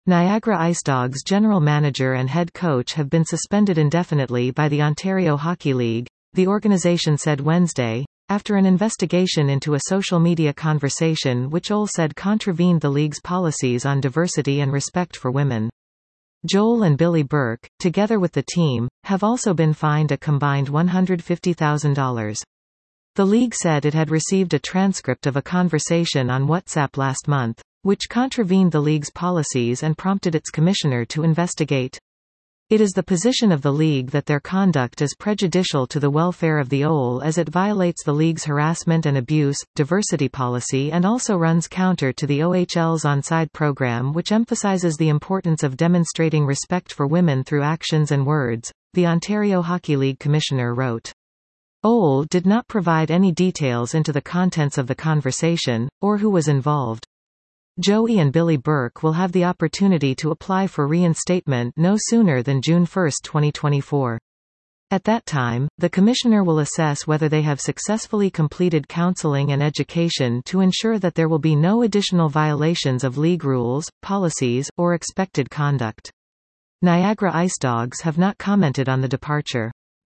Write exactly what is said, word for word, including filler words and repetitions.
Niagara Icedogs general manager and head coach have been suspended indefinitely by the Ontario Hockey League, the organization said Wednesday, after an investigation into a social media conversation which O L said contravened the league's policies on diversity and respect for women. Joel and Billy Burke, together with the team, have also been fined a combined one hundred fifty thousand dollars. The league said it had received a transcript of a conversation on WhatsApp last month, which contravened the league's policies and prompted its commissioner to investigate. It is the position of the league that their conduct is prejudicial to the welfare of the O L as it violates the league's harassment and abuse, diversity policy and also runs counter to the O H L's Onside program, which emphasizes the importance of demonstrating respect for women through actions and words, the Ontario Hockey League commissioner wrote. O L did not provide any details into the contents of the conversation, or who was involved. Joey and Billy Burke will have the opportunity to apply for reinstatement no sooner than June first, twenty twenty-four. At that time, the commissioner will assess whether they have successfully completed counseling and education to ensure that there will be no additional violations of league rules, policies, or expected conduct. Niagara Icedogs have not commented on the departure.